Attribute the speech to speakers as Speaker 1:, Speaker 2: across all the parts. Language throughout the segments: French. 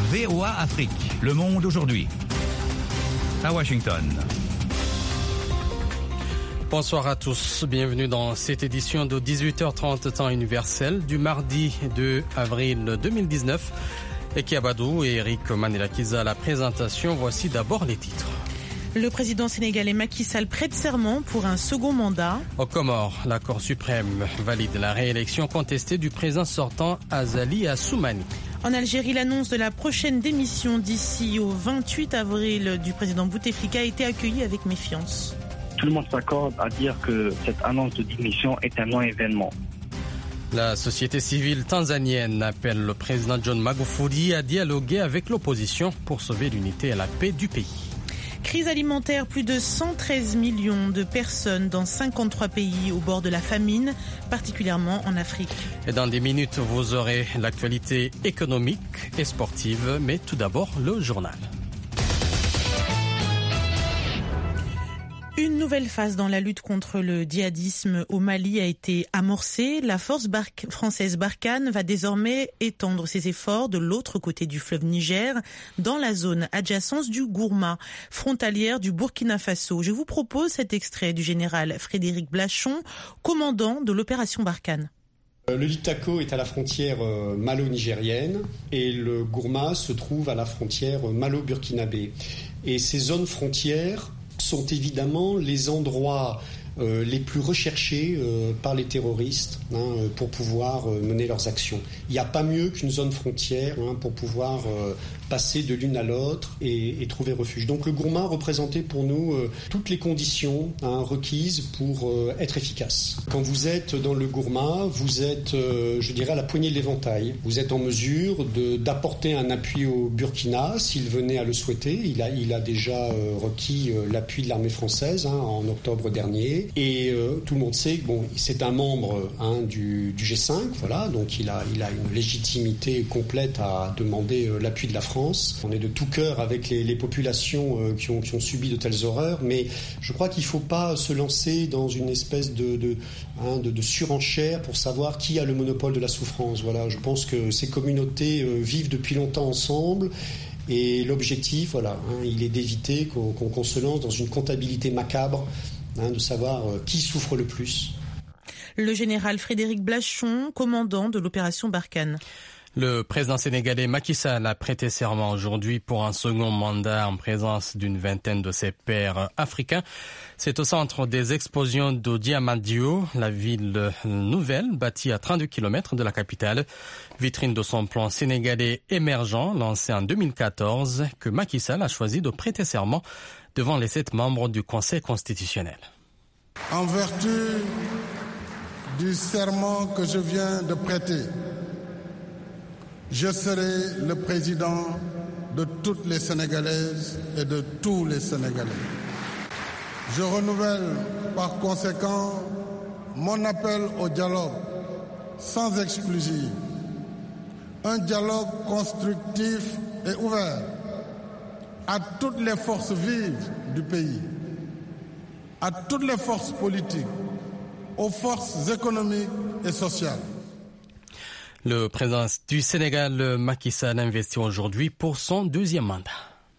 Speaker 1: VOA Afrique, le monde aujourd'hui. À Washington.
Speaker 2: Bonsoir à tous, bienvenue dans cette édition de 18h30 temps universel du mardi 2 avril 2019. Eki Abadou et Eric Manelakiza à la présentation. Voici d'abord les titres.
Speaker 3: Le président sénégalais Macky Sall prête serment pour un second mandat.
Speaker 2: Aux Comores, la Cour suprême valide la réélection contestée du président sortant Azali Assoumani.
Speaker 3: En Algérie, l'annonce de la prochaine démission d'ici au 28 avril du président Bouteflika a été accueillie avec méfiance.
Speaker 4: Tout le monde s'accorde à dire que cette annonce de démission est un non-événement.
Speaker 2: La société civile tanzanienne appelle le président John Magufuli à dialoguer avec l'opposition pour sauver l'unité et la paix du pays.
Speaker 3: Crise alimentaire, plus de 113 millions de personnes dans 53 pays au bord de la famine, particulièrement en Afrique.
Speaker 2: Et dans des minutes, vous aurez l'actualité économique et sportive, mais tout d'abord le journal.
Speaker 3: Une nouvelle phase dans la lutte contre le djihadisme au Mali a été amorcée. La force française Barkhane va désormais étendre ses efforts de l'autre côté du fleuve Niger, dans la zone adjacente du Gourma, frontalière du Burkina Faso. Je vous propose cet extrait du général Frédéric Blachon, commandant de l'opération Barkhane.
Speaker 5: Le Liptako est à la frontière malo-nigérienne et le Gourma se trouve à la frontière malo-burkinabé. Et ces zones frontières sont évidemment les endroits les plus recherchés par les terroristes pour pouvoir mener leurs actions. Il n'y a pas mieux qu'une zone frontière pour pouvoir passer de l'une à l'autre et trouver refuge. Donc le Gourma représentait pour nous toutes les conditions requises pour être efficace. Quand vous êtes dans le Gourma, vous êtes, je dirais, à la poignée de l'éventail. Vous êtes en mesure d'apporter un appui au Burkina s'il venait à le souhaiter. Il a déjà requis l'appui de l'armée française en octobre dernier. Et tout le monde sait que c'est un membre du G5, voilà, donc il a une légitimité complète à demander l'appui de la France. On est de tout cœur avec les populations qui ont subi de telles horreurs, mais je crois qu'il ne faut pas se lancer dans une espèce de surenchère pour savoir qui a le monopole de la souffrance. Voilà, je pense que ces communautés vivent depuis longtemps ensemble. Et l'objectif, il est d'éviter qu'on se lance dans une comptabilité macabre, de savoir qui souffre le plus.
Speaker 3: Le général Frédéric Blachon, commandant de l'opération Barkhane.
Speaker 2: Le président sénégalais Macky Sall a prêté serment aujourd'hui pour un second mandat en présence d'une vingtaine de ses pairs africains. C'est au centre des explosions de Diamandio, la ville nouvelle bâtie à 32 km de la capitale, vitrine de son plan sénégalais émergent lancé en 2014, que Macky Sall a choisi de prêter serment devant les 7 membres du Conseil constitutionnel.
Speaker 6: En vertu du serment que je viens de prêter, je serai le président de toutes les Sénégalaises et de tous les Sénégalais. Je renouvelle par conséquent mon appel au dialogue sans exclusive, un dialogue constructif et ouvert à toutes les forces vives du pays, à toutes les forces politiques, aux forces économiques et sociales.
Speaker 2: Le président du Sénégal, Macky Sall, investit aujourd'hui pour son deuxième mandat.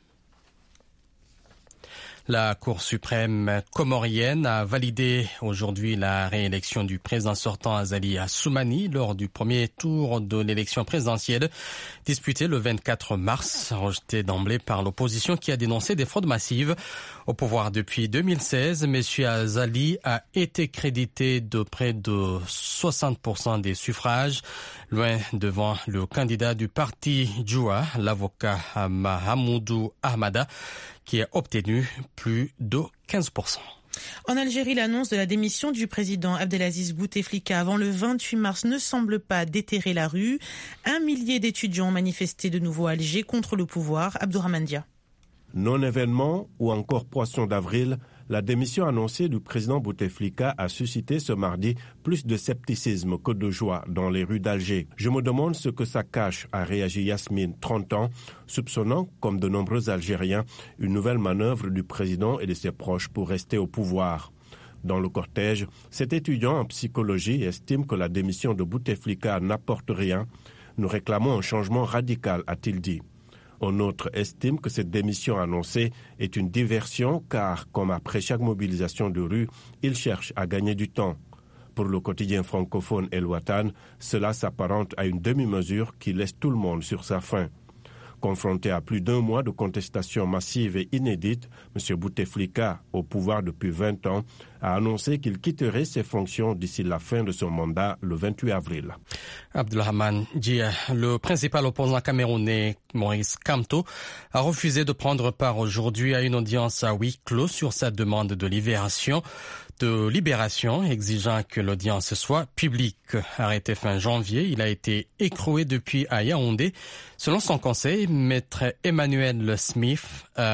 Speaker 2: La Cour suprême comorienne a validé aujourd'hui la réélection du président sortant Azali Assoumani lors du premier tour de l'élection présidentielle disputée le 24 mars, rejetée d'emblée par l'opposition qui a dénoncé des fraudes massives. Au pouvoir depuis 2016, M. Azali a été crédité de près de 60% des suffrages, loin devant le candidat du parti Djoua, l'avocat Mahamoudou Ahmada, qui a obtenu plus de 15%.
Speaker 3: En Algérie, l'annonce de la démission du président Abdelaziz Bouteflika avant le 28 mars ne semble pas déterrer la rue. 1 millier d'étudiants ont manifesté de nouveau à Alger contre le pouvoir. Abdourahmane Dia.
Speaker 7: Non-événement ou encore poisson d'avril, la démission annoncée du président Bouteflika a suscité ce mardi plus de scepticisme que de joie dans les rues d'Alger. Je me demande ce que ça cache, a réagi Yasmine, 30 ans, soupçonnant, comme de nombreux Algériens, une nouvelle manœuvre du président et de ses proches pour rester au pouvoir. Dans le cortège, cet étudiant en psychologie estime que la démission de Bouteflika n'apporte rien. Nous réclamons un changement radical, a-t-il dit. Un autre estime que cette démission annoncée est une diversion car, comme après chaque mobilisation de rue, il cherche à gagner du temps. Pour le quotidien francophone El Watan, cela s'apparente à une demi-mesure qui laisse tout le monde sur sa faim. Confronté à plus d'1 mois de contestation massive et inédite, M. Bouteflika, au pouvoir depuis 20 ans, a annoncé qu'il quitterait ses fonctions d'ici la fin de son mandat le 28 avril.
Speaker 2: Abdelrahman Dia, le principal opposant camerounais Maurice Kamto, a refusé de prendre part aujourd'hui à une audience à huis clos sur sa demande de libération, exigeant que l'audience soit publique. Arrêté fin janvier, il a été écroué depuis à Yaoundé. Selon son conseil, maître Emmanuel Smith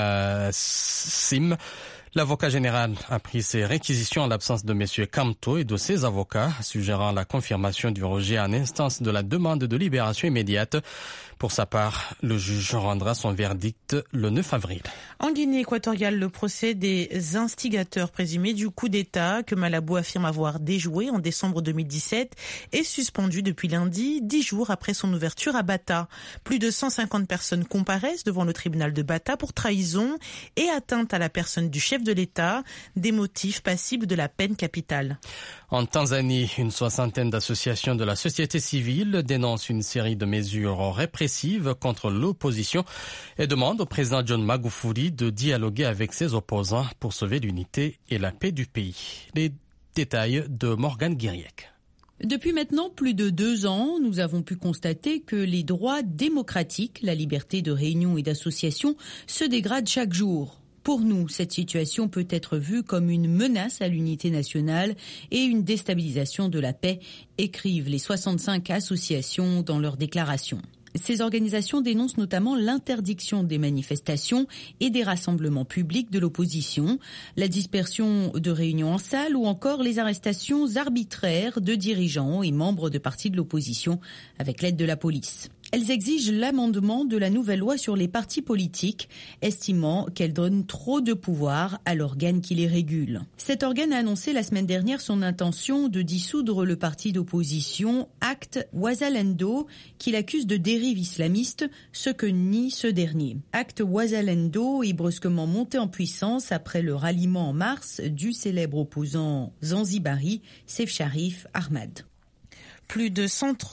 Speaker 2: Sim, l'avocat général a pris ses réquisitions en l'absence de M. Kamto et de ses avocats, suggérant la confirmation du rejet en instance de la demande de libération immédiate. Pour sa part, le juge rendra son verdict le 9 avril.
Speaker 3: En Guinée équatoriale, le procès des instigateurs présumés du coup d'État que Malabo affirme avoir déjoué en décembre 2017 est suspendu depuis lundi, 10 jours après son ouverture à Bata. Plus de 150 personnes comparaissent devant le tribunal de Bata pour trahison et atteinte à la personne du chef de l'État, des motifs passibles de la peine capitale.
Speaker 2: En Tanzanie, une soixantaine d'associations de la société civile dénoncent une série de mesures répressives contre l'opposition et demandent au président John Magufuli de dialoguer avec ses opposants pour sauver l'unité et la paix du pays. Les détails de Morgane Guiriec.
Speaker 8: Depuis maintenant plus de 2 ans, nous avons pu constater que les droits démocratiques, la liberté de réunion et d'association, se dégradent chaque jour. Pour nous, cette situation peut être vue comme une menace à l'unité nationale et une déstabilisation de la paix, écrivent les 65 associations dans leur déclaration. Ces organisations dénoncent notamment l'interdiction des manifestations et des rassemblements publics de l'opposition, la dispersion de réunions en salle ou encore les arrestations arbitraires de dirigeants et membres de partis de l'opposition avec l'aide de la police. Elles exigent l'amendement de la nouvelle loi sur les partis politiques, estimant qu'elle donne trop de pouvoir à l'organe qui les régule. Cet organe a annoncé la semaine dernière son intention de dissoudre le parti d'opposition Acte Wazalendo, qu'il accuse de dérive islamiste, ce que nie ce dernier. Acte Wazalendo est brusquement monté en puissance après le ralliement en mars du célèbre opposant zanzibari Seif Sharif Ahmad.
Speaker 3: Plus de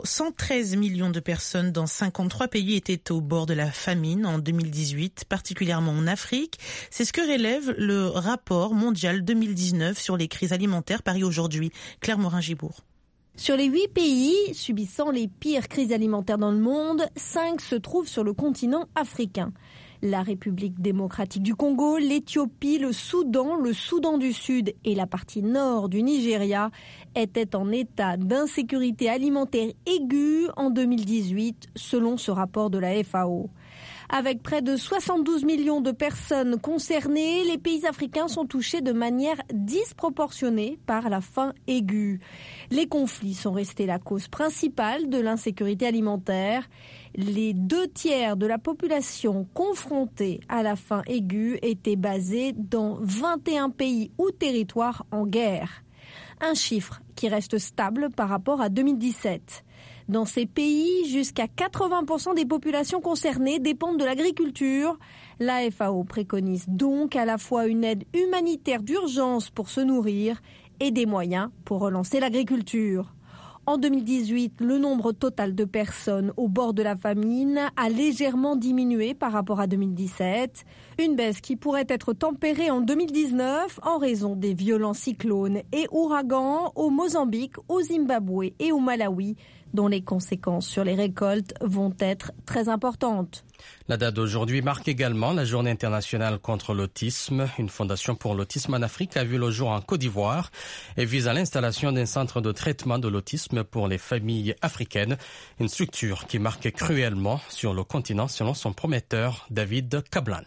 Speaker 3: 113 millions de personnes dans 53 pays étaient au bord de la famine en 2018, particulièrement en Afrique. C'est ce que relève le rapport mondial 2019 sur les crises alimentaires paru aujourd'hui. Claire Morin-Gibourg.
Speaker 9: Sur les 8 pays subissant les pires crises alimentaires dans le monde, 5 se trouvent sur le continent africain. La République démocratique du Congo, l'Éthiopie, le Soudan du Sud et la partie nord du Nigeria étaient en état d'insécurité alimentaire aiguë en 2018, selon ce rapport de la FAO. Avec près de 72 millions de personnes concernées, les pays africains sont touchés de manière disproportionnée par la faim aiguë. Les conflits sont restés la cause principale de l'insécurité alimentaire. Les 2/3 de la population confrontée à la faim aiguë étaient basés dans 21 pays ou territoires en guerre. Un chiffre qui reste stable par rapport à 2017. Dans ces pays, jusqu'à 80% des populations concernées dépendent de l'agriculture. La FAO préconise donc à la fois une aide humanitaire d'urgence pour se nourrir et des moyens pour relancer l'agriculture. En 2018, le nombre total de personnes au bord de la famine a légèrement diminué par rapport à 2017. Une baisse qui pourrait être tempérée en 2019 en raison des violents cyclones et ouragans au Mozambique, au Zimbabwe et au Malawi, dont les conséquences sur les récoltes vont être très importantes.
Speaker 2: La date d'aujourd'hui marque également la Journée internationale contre l'autisme. Une fondation pour l'autisme en Afrique a vu le jour en Côte d'Ivoire et vise à l'installation d'un centre de traitement de l'autisme pour les familles africaines. Une structure qui marque cruellement sur le continent selon son prometteur David Kablan.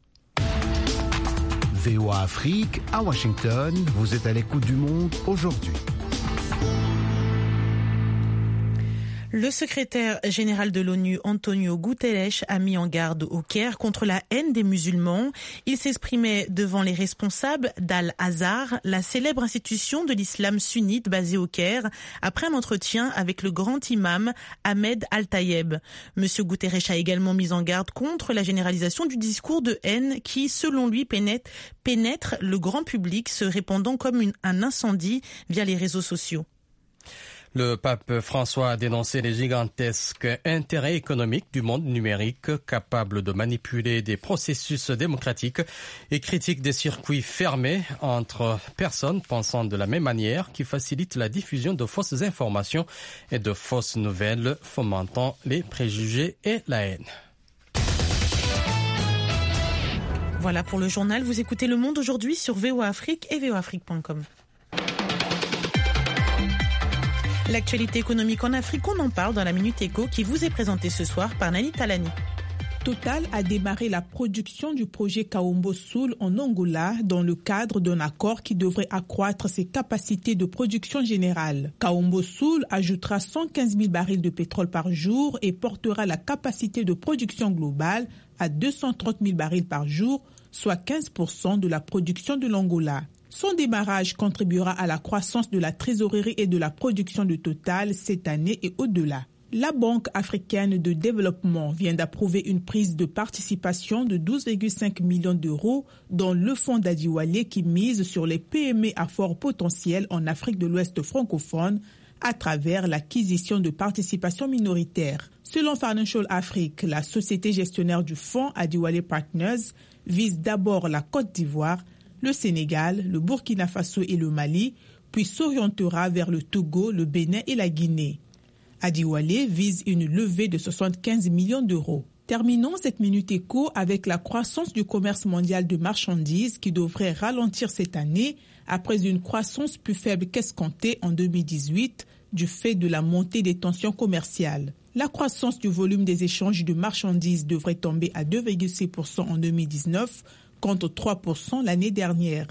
Speaker 10: VOA Afrique à Washington, vous êtes à l'écoute du monde aujourd'hui.
Speaker 3: Le secrétaire général de l'ONU, Antonio Guterres, a mis en garde au Caire contre la haine des musulmans. Il s'exprimait devant les responsables d'Al-Azhar, la célèbre institution de l'islam sunnite basée au Caire, après un entretien avec le grand imam Ahmed Al-Tayeb. Monsieur Guterres a également mis en garde contre la généralisation du discours de haine qui, selon lui, pénètre le grand public, se répandant comme un incendie via les réseaux sociaux.
Speaker 2: Le pape François a dénoncé les gigantesques intérêts économiques du monde numérique capable de manipuler des processus démocratiques et critique des circuits fermés entre personnes pensant de la même manière qui facilitent la diffusion de fausses informations et de fausses nouvelles fomentant les préjugés et la haine.
Speaker 3: Voilà pour le journal. Vous écoutez Le Monde aujourd'hui sur VOA Afrique et voaafrique.com. L'actualité économique en Afrique, on en parle dans la Minute Éco qui vous est présentée ce soir par Nani Talani.
Speaker 11: Total a démarré la production du projet Kaombo Sul en Angola dans le cadre d'un accord qui devrait accroître ses capacités de production générale. Kaombo Sul ajoutera 115 000 barils de pétrole par jour et portera la capacité de production globale à 230 000 barils par jour, soit 15% de la production de l'Angola. Son démarrage contribuera à la croissance de la trésorerie et de la production de Total cette année et au-delà. La Banque africaine de développement vient d'approuver une prise de participation de 12,5 millions d'euros dans le fonds d'Adiwalé qui mise sur les PME à fort potentiel en Afrique de l'Ouest francophone à travers l'acquisition de participations minoritaires. Selon Financial Afrique, la société gestionnaire du fonds Adiwalé Partners vise d'abord la Côte d'Ivoire, le Sénégal, le Burkina Faso et le Mali, puis s'orientera vers le Togo, le Bénin et la Guinée. Adiwalé vise une levée de 75 millions d'euros. Terminons cette Minute Éco avec la croissance du commerce mondial de marchandises qui devrait ralentir cette année après une croissance plus faible qu'escomptée en 2018 du fait de la montée des tensions commerciales. La croissance du volume des échanges de marchandises devrait tomber à 2,6% en 2019 contre 3% l'année dernière.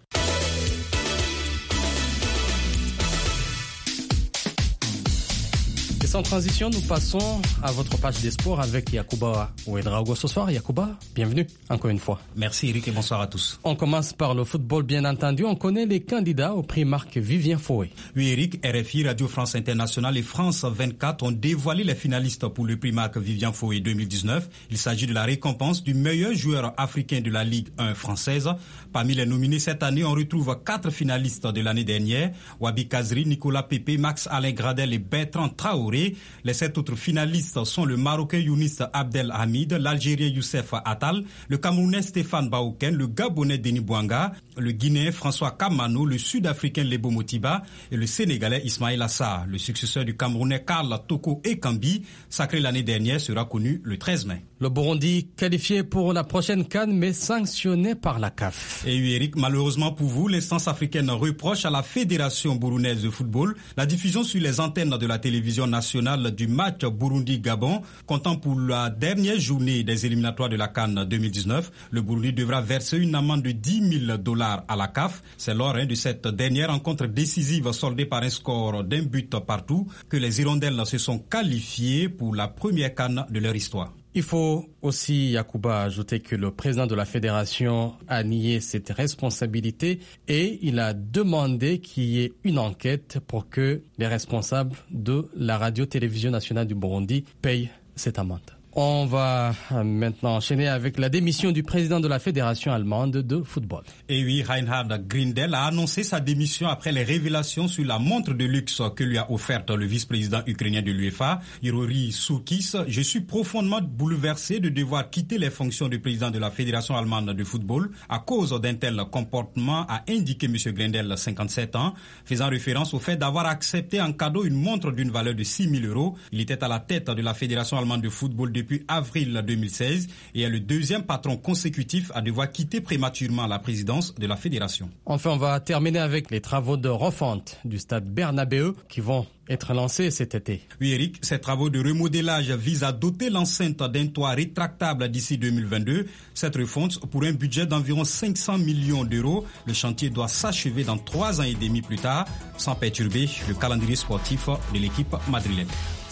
Speaker 2: Et sans transition, nous passons à votre page des sports avec Yacouba Ouedraogo ce soir. Yacouba, bienvenue encore une fois.
Speaker 12: Merci Eric et bonsoir à tous.
Speaker 2: On commence par le football, bien entendu. On connaît les candidats au prix Marc Vivien Foué.
Speaker 12: Oui Eric, RFI, Radio France Internationale et France 24 ont dévoilé les finalistes pour le prix Marc Vivien Foué 2019. Il s'agit de la récompense du meilleur joueur africain de la Ligue 1 française. Parmi les nominés cette année, on retrouve 4 finalistes de l'année dernière. Wabi Kazri, Nicolas Pepe, Max-Alain Gradel et Bertrand Traoré. Les 7 autres finalistes sont le Marocain Younis Abdel Hamid, l'Algérien Youssef Attal, le Camerounais Stéphane Baouken, le Gabonais Denis Bouanga, le Guinéen François Kamano, le Sud-Africain Lebo Motiba et le Sénégalais Ismaël Assar. Le successeur du Camerounais Karl Toko Ekambi, sacré l'année dernière, sera connu le 13 mai.
Speaker 2: Le Burundi qualifié pour la prochaine CAN mais sanctionné par la CAF.
Speaker 12: Et oui Eric, malheureusement pour vous, l'instance africaine reproche à la Fédération burundaise de football la diffusion sur les antennes de la télévision nationale du match Burundi-Gabon, comptant pour la dernière journée des éliminatoires de la CAN 2019. Le Burundi devra verser une amende de $10,000 à la CAF. C'est lors de cette dernière rencontre décisive soldée par un score d'1 but partout que les Hirondelles se sont qualifiées pour la première CAN de leur histoire.
Speaker 2: Il faut aussi, Yacouba, ajouter que le président de la fédération a nié cette responsabilité et il a demandé qu'il y ait une enquête pour que les responsables de la radio-télévision nationale du Burundi payent cette amende. On va maintenant enchaîner avec la démission du président de la Fédération allemande de football.
Speaker 12: Et oui, Reinhard Grindel a annoncé sa démission après les révélations sur la montre de luxe que lui a offerte le vice-président ukrainien de l'UEFA, Yuri Soukis. Je suis profondément bouleversé de devoir quitter les fonctions de président de la Fédération allemande de football à cause d'un tel comportement, a indiqué M. Grindel, 57 ans, faisant référence au fait d'avoir accepté en cadeau une montre d'une valeur de 6 000 euros. Il était à la tête de la Fédération allemande de football depuis avril 2016 et est le deuxième patron consécutif à devoir quitter prématurément la présidence de la fédération.
Speaker 2: Enfin, on va terminer avec les travaux de refonte du stade Bernabéu qui vont être lancés cet été.
Speaker 12: Oui Eric, ces travaux de remodelage visent à doter l'enceinte d'un toit rétractable d'ici 2022. Cette refonte pour un budget d'environ 500 millions d'euros. Le chantier doit s'achever dans 3 ans et demi plus tard, sans perturber le calendrier sportif de l'équipe madrilène.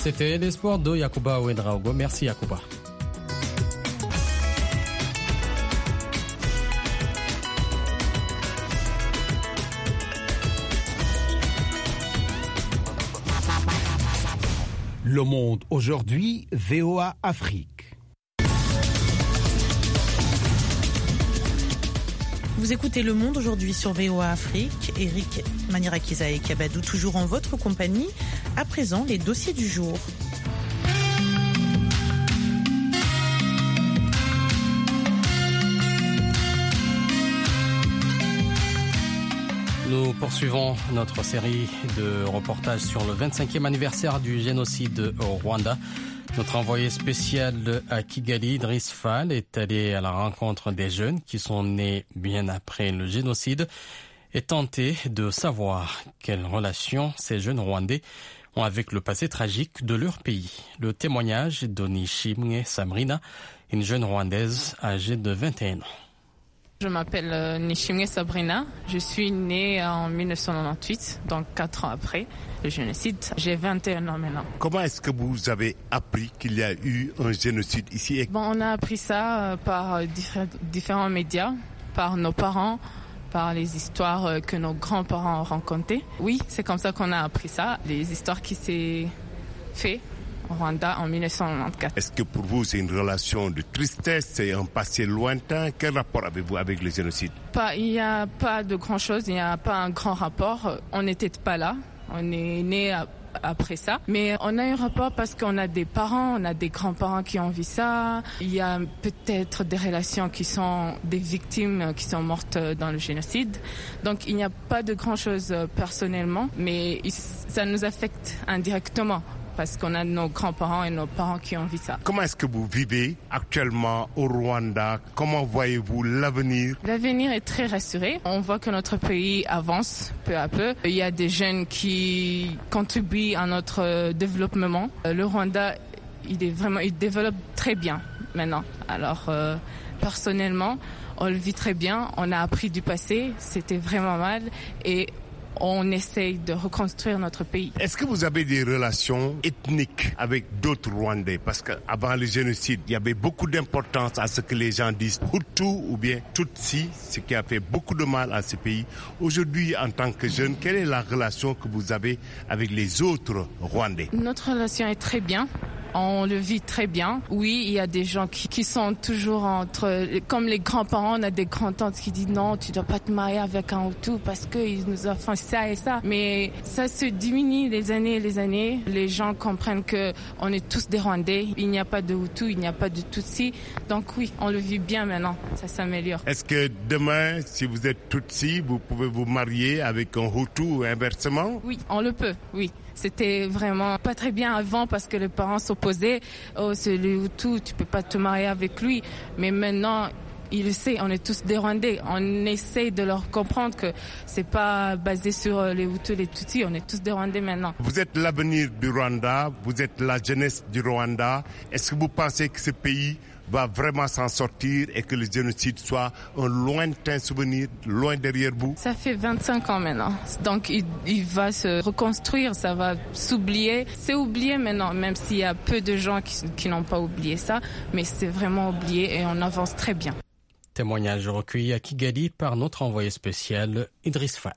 Speaker 2: C'était les sports de Yacouba Ouedraogo. Merci Yacouba.
Speaker 10: Le Monde aujourd'hui, VOA Afrique.
Speaker 3: Vous écoutez Le Monde aujourd'hui sur VOA Afrique. Eric Manirakisa et Kabadou toujours en votre compagnie. À présent, les dossiers du jour.
Speaker 2: Nous poursuivons notre série de reportages sur le 25e anniversaire du génocide au Rwanda. Notre envoyé spécial à Kigali, Idriss Fall, est allé à la rencontre des jeunes qui sont nés bien après le génocide et tenté de savoir quelles relations ces jeunes Rwandais ont avec le passé tragique de leur pays. Le témoignage d'Onishimwe Sabrina, une jeune Rwandaise âgée de 21 ans.
Speaker 13: Je m'appelle Nishimwe Sabrina, je suis née en 1998, donc 4 ans après le génocide. J'ai 21 ans maintenant.
Speaker 14: Comment est-ce que vous avez appris qu'il y a eu un génocide ici?
Speaker 13: On a appris ça par différents médias, par nos parents, par les histoires que nos grands-parents ont racontées. Oui, c'est comme ça qu'on a appris ça, les histoires qui s'est fait au Rwanda en 1994.
Speaker 14: Est-ce que pour vous c'est une relation de tristesse, c'est un passé lointain? Quel rapport avez-vous avec le génocide?
Speaker 13: Il n'y a pas de grand chose, il n'y a pas un grand rapport. On n'était pas là, on est né après ça. Mais on a un rapport parce qu'on a des parents, on a des grands-parents qui ont vu ça. Il y a peut-être des relations qui sont des victimes qui sont mortes dans le génocide. Donc il n'y a pas de grand chose personnellement, mais ça nous affecte indirectement, parce qu'on a nos grands-parents et nos parents qui ont vu ça.
Speaker 14: Comment est-ce que vous vivez actuellement au Rwanda? Comment voyez-vous l'avenir?
Speaker 13: L'avenir est très rassuré. On voit que notre pays avance peu à peu. Il y a des jeunes qui contribuent à notre développement. Le Rwanda, il développe très bien maintenant. Alors, personnellement, on le vit très bien. On a appris du passé. C'était vraiment mal. Et on essaye de reconstruire notre pays.
Speaker 14: Est-ce que vous avez des relations ethniques avec d'autres Rwandais? Parce qu'avant le génocide, il y avait beaucoup d'importance à ce que les gens disent Hutu ou bien Tutsi, ce qui a fait beaucoup de mal à ce pays. Aujourd'hui, en tant que jeune, quelle est la relation que vous avez avec les autres Rwandais?
Speaker 13: Notre relation est très bien. On le vit très bien. Oui, il y a des gens qui sont toujours comme les grands-parents, on a des grands-tantes qui disent non, tu dois pas te marier avec un Hutu parce qu'ils nous ont fait ça et ça. Mais ça se diminue les années. Les gens comprennent que on est tous des Rwandais. Il n'y a pas de Hutu, il n'y a pas de Tutsi. Donc oui, on le vit bien maintenant. Ça s'améliore.
Speaker 14: Est-ce que demain, si vous êtes Tutsi, vous pouvez vous marier avec un Hutu ou inversement?
Speaker 13: Oui, on le peut, oui. C'était vraiment pas très bien avant parce que les parents s'opposaient. Oh, c'est le Hutu, tu peux pas te marier avec lui. Mais maintenant, ils le savent, on est tous des Rwandais. On essaie de leur comprendre que c'est pas basé sur les Hutus, les Tutsis. On est tous des Rwandais maintenant.
Speaker 14: Vous êtes l'avenir du Rwanda, vous êtes la jeunesse du Rwanda. Est-ce que vous pensez que ce pays va vraiment s'en sortir et que le génocide soit un lointain souvenir, loin derrière vous?
Speaker 13: Ça fait 25 ans maintenant. Donc il va se reconstruire, ça va s'oublier. C'est oublié maintenant, même s'il y a peu de gens qui n'ont pas oublié ça. Mais c'est vraiment oublié et on avance très bien.
Speaker 2: Témoignage recueilli à Kigali par notre envoyé spécial Idriss Fall.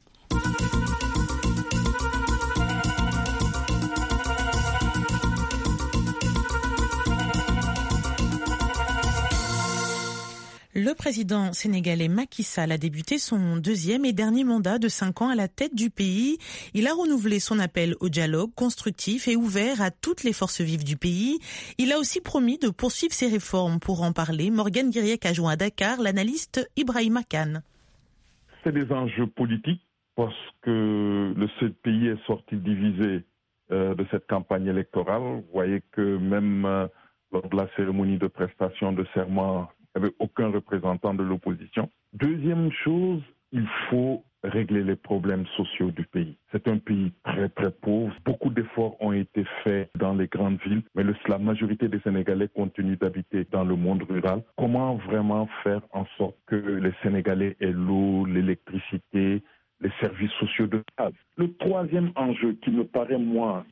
Speaker 3: Le président sénégalais Macky Sall a débuté son deuxième et dernier mandat de 5 ans à la tête du pays. Il a renouvelé son appel au dialogue constructif et ouvert à toutes les forces vives du pays. Il a aussi promis de poursuivre ses réformes. Pour en parler, Morgane Guiriec a joint à Dakar l'analyste Ibrahima Kane.
Speaker 15: C'est des enjeux politiques parce que ce pays est sorti divisé de cette campagne électorale. Vous voyez que même lors de la cérémonie de prestation de serment, il n'y avait aucun représentant de l'opposition. Deuxième chose, il faut régler les problèmes sociaux du pays. C'est un pays très très pauvre. Beaucoup d'efforts ont été faits dans les grandes villes, mais la majorité des Sénégalais continuent d'habiter dans le monde rural. Comment vraiment faire en sorte que les Sénégalais aient l'eau, l'électricité, les services sociaux de base? Le troisième enjeu qui me paraît, moi, le plus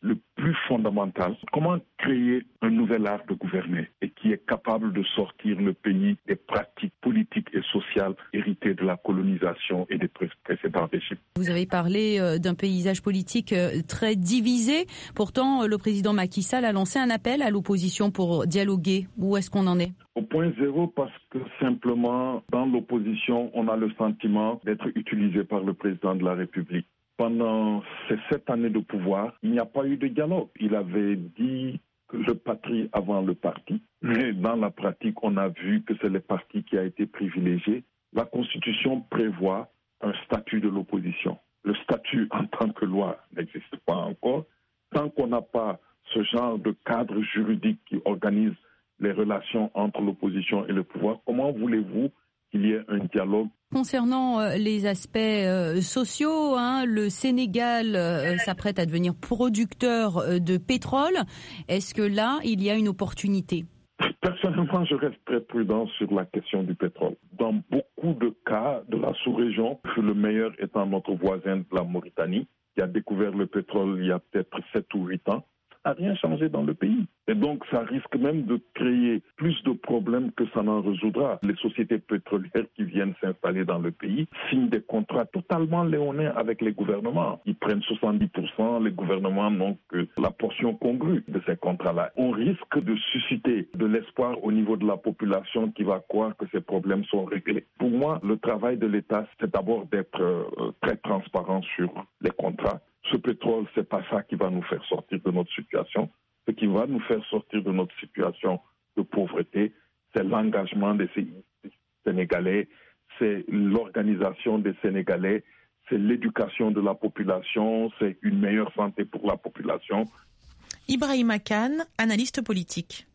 Speaker 15: plus fondamentale. Comment créer un nouvel art de gouverner et qui est capable de sortir le pays des pratiques politiques et sociales héritées de la colonisation et des précédents régimes.
Speaker 8: Vous avez parlé d'un paysage politique très divisé. Pourtant, le président Macky Sall a lancé un appel à l'opposition pour dialoguer. Où est-ce qu'on en est ?
Speaker 15: Au point zéro, parce que simplement, dans l'opposition, on a le sentiment d'être utilisé par le président de la République. Pendant ces 7 années de pouvoir, il n'y a pas eu de dialogue. Il avait dit que le patrie avant le parti. Mais dans la pratique, on a vu que c'est le parti qui a été privilégié. La Constitution prévoit un statut de l'opposition. Le statut en tant que loi n'existe pas encore. Tant qu'on n'a pas ce genre de cadre juridique qui organise les relations entre l'opposition et le pouvoir, comment voulez-vous qu'il y ait un dialogue?
Speaker 8: Concernant les aspects sociaux, le Sénégal s'apprête à devenir producteur de pétrole. Est-ce que là, il y a une opportunité?
Speaker 15: Personnellement, je reste très prudent sur la question du pétrole. Dans beaucoup de cas de la sous-région, le meilleur étant notre voisin de la Mauritanie, qui a découvert le pétrole il y a peut-être 7 ou 8 ans, n'a rien changé dans le pays. Et donc, ça risque même de créer plus de problèmes que ça n'en résoudra. Les sociétés pétrolières qui viennent s'installer dans le pays signent des contrats totalement léonins avec les gouvernements. Ils prennent 70%, les gouvernements n'ont que la portion congrue de ces contrats-là. On risque de susciter de l'espoir au niveau de la population qui va croire que ces problèmes sont réglés. Pour moi, le travail de l'État, c'est d'abord d'être très transparent sur les contrats. Ce pétrole, c'est pas ça qui va nous faire sortir de notre situation. Ce qui va nous faire sortir de notre situation de pauvreté, c'est l'engagement des Sénégalais, c'est l'organisation des Sénégalais, c'est l'éducation de la population, c'est une meilleure santé pour la population.
Speaker 3: Ibrahima Kane, analyste politique.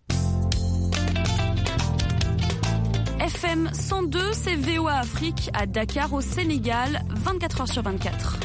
Speaker 16: FM 102, c'est VOA Afrique à Dakar au Sénégal, 24h sur 24.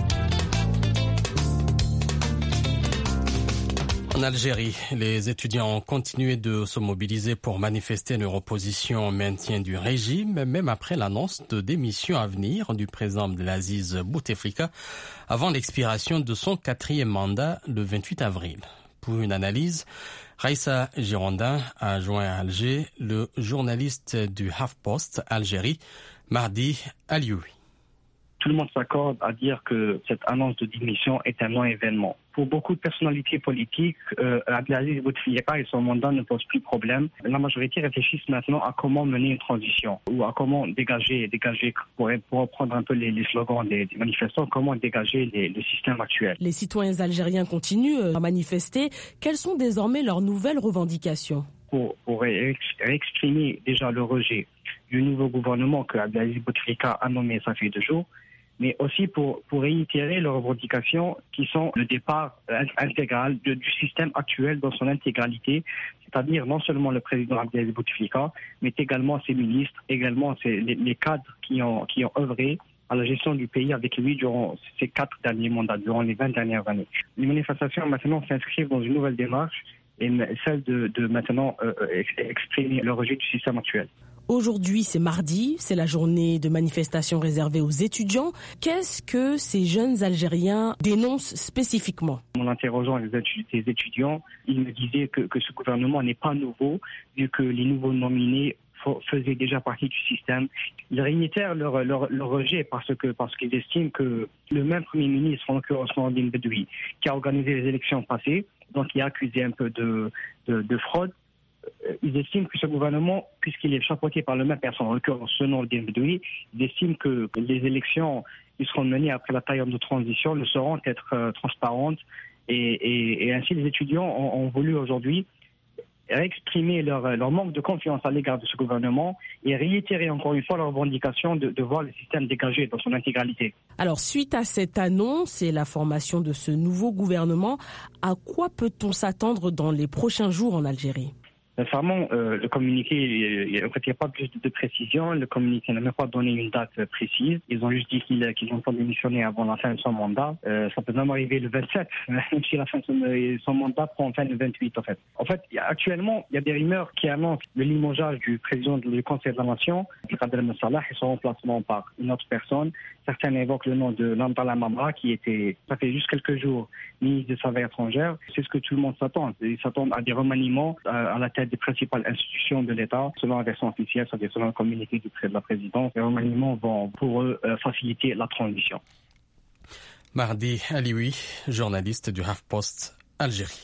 Speaker 2: En Algérie, les étudiants ont continué de se mobiliser pour manifester leur opposition au maintien du régime, même après l'annonce de démission à venir du président Abdelaziz Bouteflika avant l'expiration de son 4e mandat le 28 avril. Pour une analyse, Raissa Girondin a joint à Alger le journaliste du HuffPost Algérie, Mardi Alioui.
Speaker 4: Tout le monde s'accorde à dire que cette annonce de démission est un non-événement. Pour beaucoup de personnalités politiques, Abdelaziz Bouteflika et son mandat ne posent plus problème. La majorité réfléchissent maintenant à comment mener une transition ou à comment dégager pour reprendre un peu les slogans des manifestants, comment dégager le système actuel.
Speaker 17: Les citoyens algériens continuent à manifester. Quelles sont désormais leurs nouvelles revendications?
Speaker 4: Pour exprimer déjà le rejet du nouveau gouvernement que Abdelaziz Bouteflika a nommé ça fait 2 jours, mais aussi pour réitérer leurs revendications qui sont le départ intégral du système actuel dans son intégralité, c'est-à-dire non seulement le président Abdelaziz Bouteflika, mais également ses ministres, également les cadres qui ont œuvré à la gestion du pays avec lui durant ces 4 derniers mandats, durant les 20 dernières années. Les manifestations maintenant s'inscrivent dans une nouvelle démarche, et celle de maintenant exprimer le rejet du système actuel.
Speaker 17: Aujourd'hui, c'est mardi, c'est la journée de manifestation réservée aux étudiants. Qu'est-ce que ces jeunes Algériens dénoncent spécifiquement?
Speaker 4: En interrogeant les étudiants, ils me disaient que ce gouvernement n'est pas nouveau, vu que les nouveaux nominés faisaient déjà partie du système. Ils réitèrent leur rejet parce qu'ils estiment que le même Premier ministre, en l'occurrence Nordine Bedoui, qui a organisé les élections passées, donc il a accusé un peu de fraude, ils estiment que ce gouvernement, puisqu'il est chapeauté par le même personne, en l'occurrence ce Nordine Bedoui, ils estiment que les élections qui seront menées après la période de transition ne sauront être transparentes et ainsi les étudiants ont voulu aujourd'hui exprimer leur manque de confiance à l'égard de ce gouvernement et réitérer encore une fois leur revendication de voir le système dégagé dans son intégralité.
Speaker 17: Alors, suite à cette annonce et la formation de ce nouveau gouvernement, à quoi peut-on s'attendre dans les prochains jours en Algérie?
Speaker 4: Sincèrement, le communiqué, il n'y a pas plus de précision. Le communiqué n'a même pas donné une date précise. Ils ont juste dit qu'ils vont pas démissionner avant la fin de son mandat. Ça peut même arriver le 27, même si la fin de son mandat prend fin le 28 en fait. En fait, actuellement, il y a des rumeurs qui annoncent le limogeage du président du Conseil de la Nation, Abdel Salah, et son remplacement par une autre personne. Certains évoquent le nom de Nandala Mamra, ça fait juste quelques jours, ministre des Affaires étrangères. C'est ce que tout le monde s'attend. Ils s'attendent à des remaniements à la tête des principales institutions de l'État. Selon la version officielle, c'est-à-dire selon le communiqué du président de la présidence, les remaniements vont pour eux faciliter la transition.
Speaker 2: Mardi Alioui, journaliste du HuffPost Algérie.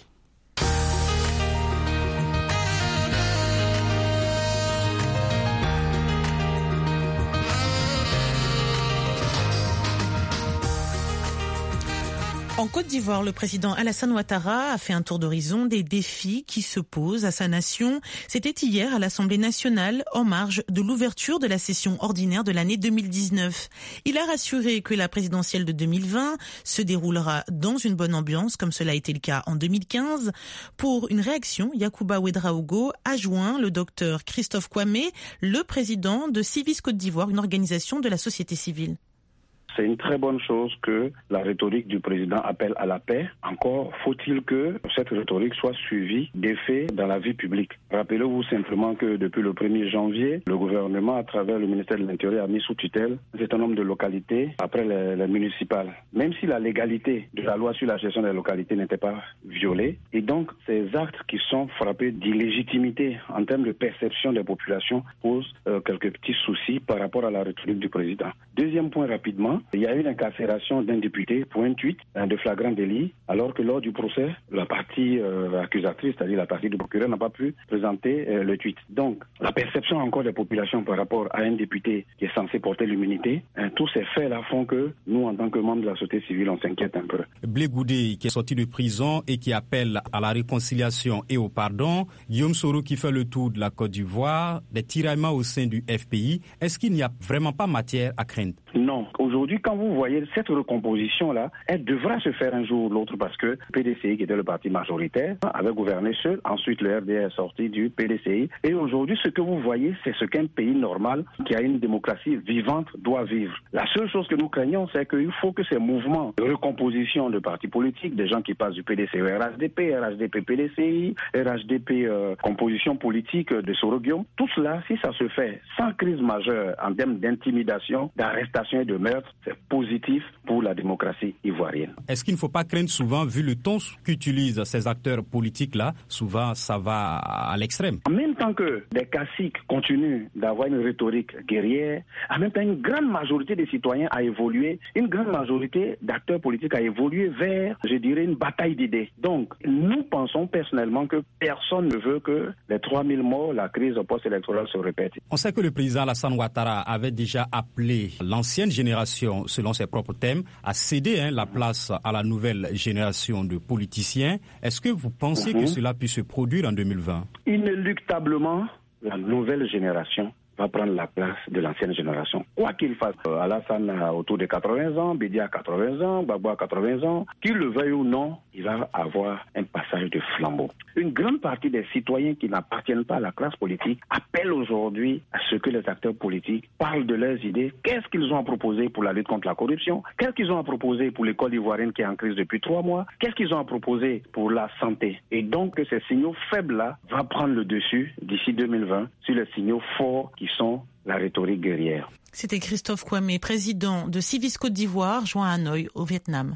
Speaker 3: En Côte d'Ivoire, le président Alassane Ouattara a fait un tour d'horizon des défis qui se posent à sa nation. C'était hier à l'Assemblée nationale, en marge de l'ouverture de la session ordinaire de l'année 2019. Il a rassuré que la présidentielle de 2020 se déroulera dans une bonne ambiance, comme cela a été le cas en 2015. Pour une réaction, Yacouba Ouedraogo a joint le docteur Christophe Kwame, le président de Civis Côte d'Ivoire, une organisation de la société civile.
Speaker 18: C'est une très bonne chose que la rhétorique du président appelle à la paix. Encore faut-il que cette rhétorique soit suivie d'effets dans la vie publique. Rappelez-vous simplement que depuis le 1er janvier, le gouvernement, à travers le ministère de l'Intérieur, a mis sous tutelle un certain nombre de localités après les municipales. Même si la légalité de la loi sur la gestion des localités n'était pas violée. Et donc, ces actes qui sont frappés d'illégitimité en termes de perception des populations posent quelques petits soucis par rapport à la rhétorique du président. Deuxième point rapidement, il y a eu l'incarcération d'un député pour un tweet de flagrant délit, alors que lors du procès, la partie accusatrice, c'est-à-dire la partie du procureur, n'a pas pu présenter le tweet. Donc, la perception encore des populations par rapport à un député qui est censé porter l'immunité, tous ces faits-là font que nous, en tant que membres de la société civile, on s'inquiète un peu.
Speaker 12: Blé Goudé, qui est sorti de prison et qui appelle à la réconciliation et au pardon, Guillaume Soro qui fait le tour de la Côte d'Ivoire, des tiraillements au sein du FPI, est-ce qu'il n'y a vraiment pas matière à craindre?
Speaker 18: Non. Aujourd'hui, quand vous voyez cette recomposition-là, elle devra se faire un jour ou l'autre parce que le PDCI, qui était le parti majoritaire, avait gouverné seul. Ensuite, le RDR est sorti du PDCI. Et aujourd'hui, ce que vous voyez, c'est ce qu'un pays normal, qui a une démocratie vivante, doit vivre. La seule chose que nous craignons, c'est qu'il faut que ces mouvements de recomposition de partis politiques, des gens qui passent du PDCI au RHDP, RHDP PDCI, RHDP composition politique de Soro Guillaume, tout cela, si ça se fait sans crise majeure en termes d'intimidation, d'arrestation et de meurtre, c'est positif pour la démocratie ivoirienne.
Speaker 12: Est-ce qu'il ne faut pas craindre souvent, vu le ton qu'utilisent ces acteurs politiques-là, souvent ça va à l'extrême?
Speaker 18: En même temps que des caciques continuent d'avoir une rhétorique guerrière, en même temps une grande majorité des citoyens a évolué, une grande majorité d'acteurs politiques a évolué vers, je dirais, une bataille d'idées. Donc, nous pensons personnellement que personne ne veut que les 3000 morts, la crise post-électorale se répète.
Speaker 12: On sait que le président Alassane Ouattara avait déjà appelé l'ancienne génération, selon ses propres thèmes, à céder la place à la nouvelle génération de politiciens. Est-ce que vous pensez que cela puisse se produire en 2020?
Speaker 18: Inéluctablement, la nouvelle génération va prendre la place de l'ancienne génération. Quoi qu'il fasse, Alassane a autour de 80 ans, Bédia a 80 ans, Gbagbo a 80 ans, qu'il le veuille ou non, il va avoir un passage de flambeau. Une grande partie des citoyens qui n'appartiennent pas à la classe politique appellent aujourd'hui à ce que les acteurs politiques parlent de leurs idées. Qu'est-ce qu'ils ont à proposer pour la lutte contre la corruption? Qu'est-ce qu'ils ont à proposer pour l'école ivoirienne qui est en crise depuis 3 mois? Qu'est-ce qu'ils ont à proposer pour la santé? Et donc, ces signaux faibles-là vont prendre le dessus d'ici 2020 sur les signaux forts qui sont la rhétorique guerrière.
Speaker 3: C'était Christophe Kwame, président de Civis Côte d'Ivoire, joint à Hanoï, au Vietnam.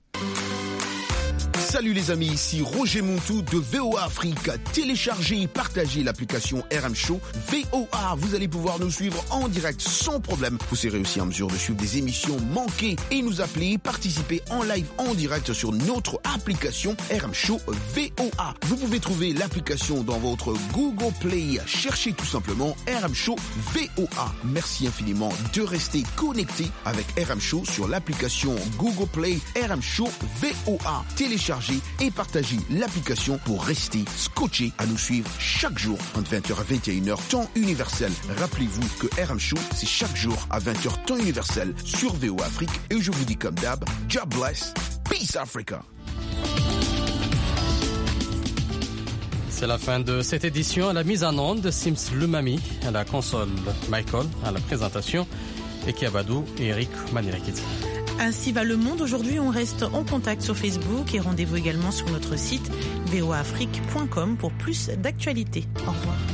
Speaker 19: Salut les amis, ici Roger Montou de VOA Afrique. Téléchargez et partagez l'application RM Show VOA. Vous allez pouvoir nous suivre en direct sans problème. Vous serez aussi en mesure de suivre des émissions manquées et nous appeler, participer en live en direct sur notre application RM Show VOA. Vous pouvez trouver l'application dans votre Google Play. Cherchez tout simplement RM Show VOA. Merci infiniment de rester connecté avec RM Show sur l'application Google Play RM Show VOA. Téléchargez et partagez l'application pour rester scotché à nous suivre chaque jour entre 20h à 21h temps universel. Rappelez-vous que RM Show, c'est chaque jour à 20h temps universel sur VOA Afrique. Et je vous dis comme d'hab, God bless, peace Africa.
Speaker 2: C'est la fin de cette édition. À la mise en onde, Sims Lumami, à la console Michael, à la présentation, Eki Abadou et Eric Manirakit.
Speaker 3: Ainsi va le monde. Aujourd'hui, on reste en contact sur Facebook et rendez-vous également sur notre site voaafrique.com pour plus d'actualités. Au revoir.